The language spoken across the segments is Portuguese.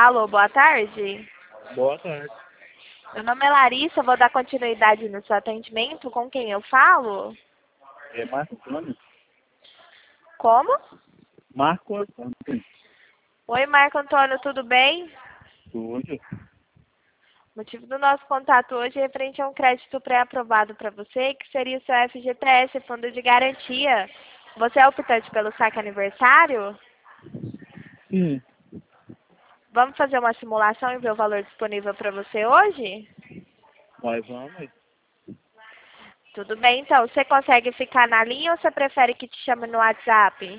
Alô, boa tarde. Boa tarde. Meu nome é Larissa, vou dar continuidade no seu atendimento. Com quem eu falo? É Marco Antônio? Como? Marco Antônio. Oi, Marco Antônio, tudo bem? Tudo. O motivo do nosso contato hoje é referente a um crédito pré-aprovado para você, que seria o seu FGTS, Fundo de Garantia. Você é optante pelo saque aniversário? Sim. Vamos fazer uma simulação e ver o valor disponível para você hoje? Nós vamos. Tudo bem, então. Você consegue ficar na linha ou você prefere que te chame no WhatsApp?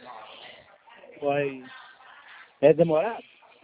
Vai. É demorado?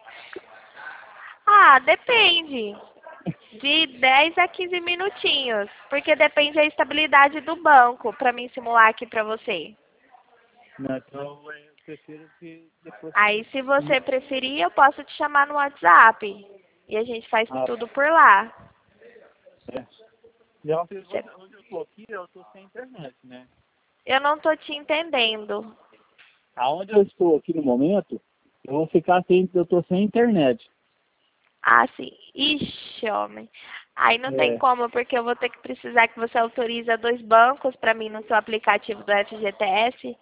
Ah, depende. De 10 a 15 minutinhos. Porque depende da estabilidade do banco para mim simular aqui para você. Não, então eu prefiro que depois. Aí, se você preferir, eu posso te chamar no WhatsApp. E a gente faz Ah, tudo por lá. é. Já onde Cê- eu tô aqui, eu tô sem internet, né? Eu não tô te entendendo. Aonde eu estou aqui no momento, eu vou ficar sem. Eu tô sem internet. Ah, sim. Ixi, homem. Aí não tem É. como, porque eu vou ter que precisar que você autorize 2 bancos para mim no seu aplicativo do FGTS.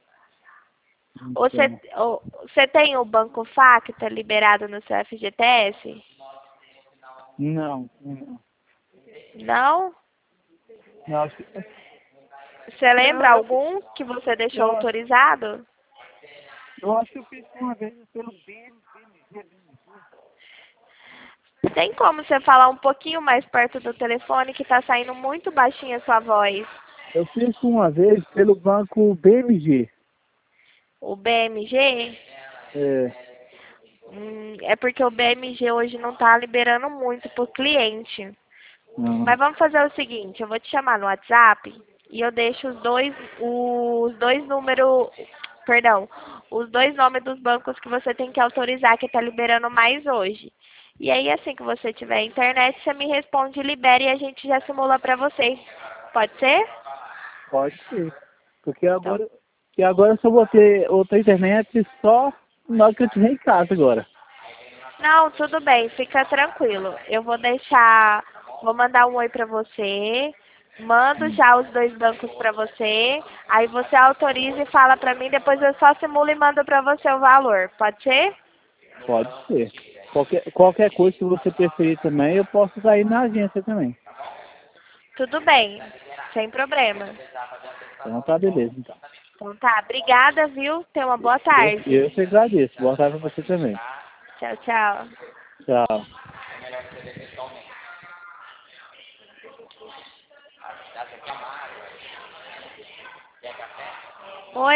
Ou Então. você tem o Banco Facta liberado no seu FGTS? Não, não. Não? Não, acho que. Você lembra Não, algum que você deixou eu, autorizado? eu acho que eu fiz uma vez pelo BMG. Tem como você falar um pouquinho mais perto do telefone que tá saindo muito baixinha a sua voz? Eu fiz uma vez pelo banco BMG. O BMG? É. É porque o BMG hoje não tá liberando muito pro cliente. Não. Mas vamos fazer o seguinte, eu vou te chamar no WhatsApp e eu deixo os dois números, perdão, os 2 nomes dos bancos que você tem que autorizar, que tá liberando mais hoje. E aí, assim que você tiver internet, você me responde, libera e a gente já simula pra você. Pode ser? Pode ser. Porque Então, agora eu só vou ter outra internet só na hora que eu estiver em casa agora. não, tudo bem, fica tranquilo. Eu vou deixar, vou mandar um oi pra você, mando Hum. já os 2 bancos pra você, aí você autoriza e fala pra mim, depois eu só simulo e mando pra você o valor, pode ser? Pode ser. Qualquer coisa que você preferir também, eu posso sair na agência também. Tudo bem, sem problema. Então tá beleza, então. Então tá, obrigada, viu? Tenha uma boa Eu tarde. te agradeço. Boa tarde pra você também. Tchau, tchau. Tchau. Oi.